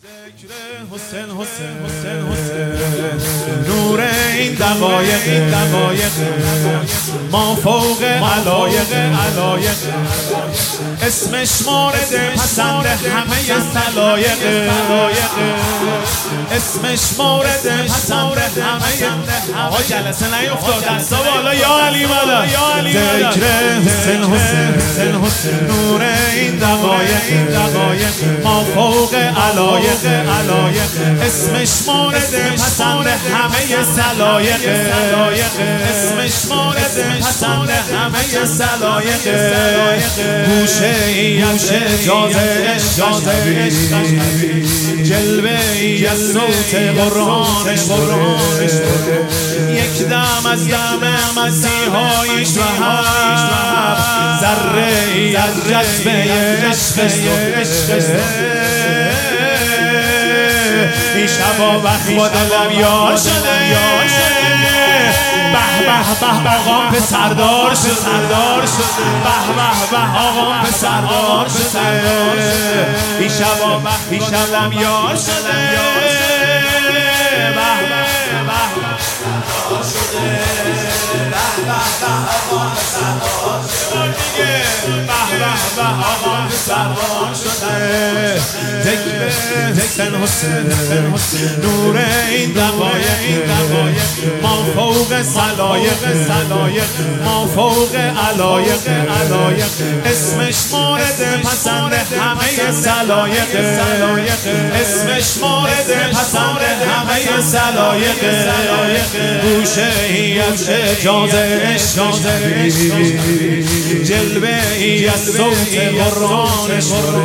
ذکر حسین حسین حسین حسین نور این دقایق ما فوق علایق اسمش مورد پسند همه سلایق اسمش مورد پسند همه آقا جلسه نیفتاد دستا بالا یا علی مدد ذکر حسین حسین حسین نور این دقایق ما فوق علایق اسمش مورد پسند همه سلایق اسمش مورد پسند همه سلایق گوشه ای از جازه جلوه ای از صوت قرآنش یک دم از دم مسیحای شهر ذره ای از جذبه عشقش این شبا وقت با دلم یار شده به به به آقام پسردار شده به به به آقام پسردار شده این شبا وقت با دلم یار شده به به به ذکر حسین نور این دقایق ما فوق سلایق ما فوق علایق اسمش مورد پسند همه سلایق اسمش مورد پسند همه سلایق گوشه ای از جازه جلوه ای از صوت قرآنش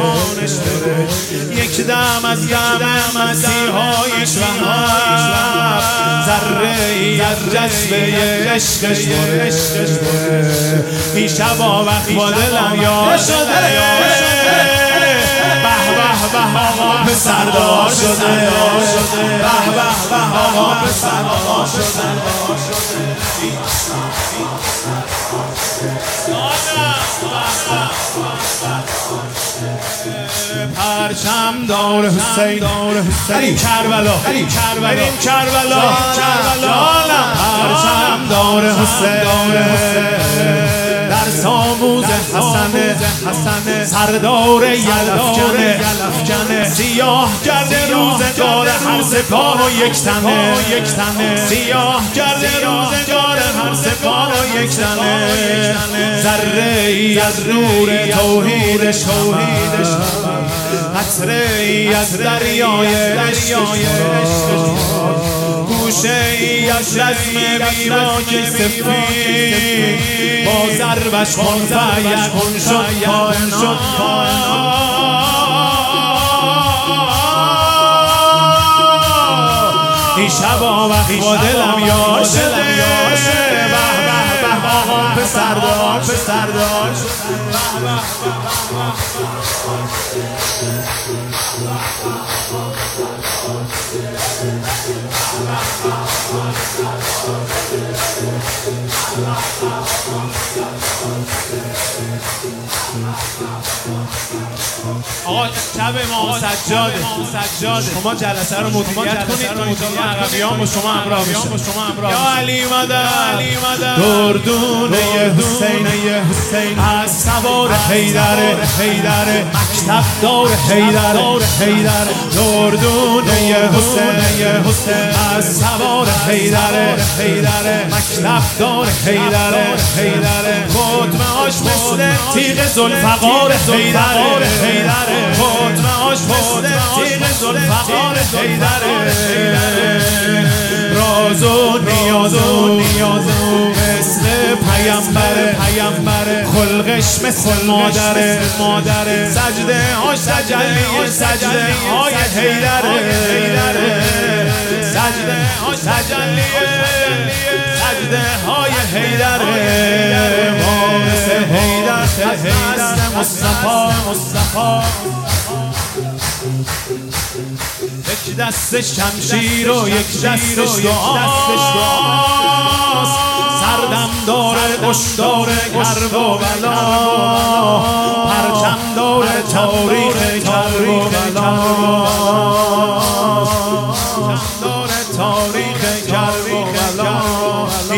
یک دم از دم مسیحای شهر ذره ای از جذبه عشقش این شبا وقت با دلم یار شده به به به آقا پسردار شده به به به آقا پسردار شده پرچم دار حسین بریم کربلا پرچم دار حسین در ساموز حسن سردار یلفکنه سیاه کرده روزگار هر سپاه و یک تنه سیاه کرده روزگار هر سپاه و یک تنه ذره ای از نور توحیدش قطره ای از دریای عشقش گوشه ای از رزم بیراک سفید با ضربش کن فیکون شد کائنات این شبا وقت با دلم یار شده به به به آقام پسردار آقا شب ما سجاده شما جلسه رو مدیریت کنید عقبیان با شما همراه میشه یا علی مدد دردونه حسین از سوار حیدر مکتب دار حیدر دردونه حسین از سوار حیدر مکتب دار حیدر خودمهاش مثل تیغ ذوالفقار حیدر خودمهاش مثل تیغ ذوالفقار حیدر راز و نیاز مثل پیامبر خلقش مثل مادر سجده هاش تجلی های حیدر سجده هاش سجده های حیدر وارث حیدر مصطفی یک دست شمشیر و یک دستش دعاست سردم داره کشتار کربلا پرچم داره تاریخ کربلا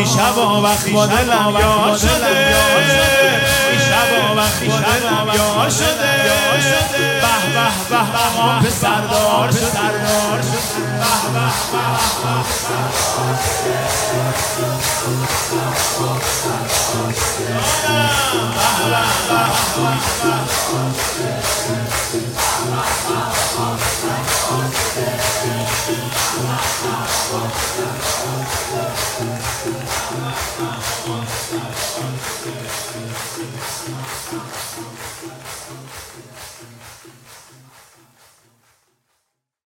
شبا وقت با دلم یار شده این شبا وقت با دلم یار شده به به به آقام پسردار شده به به به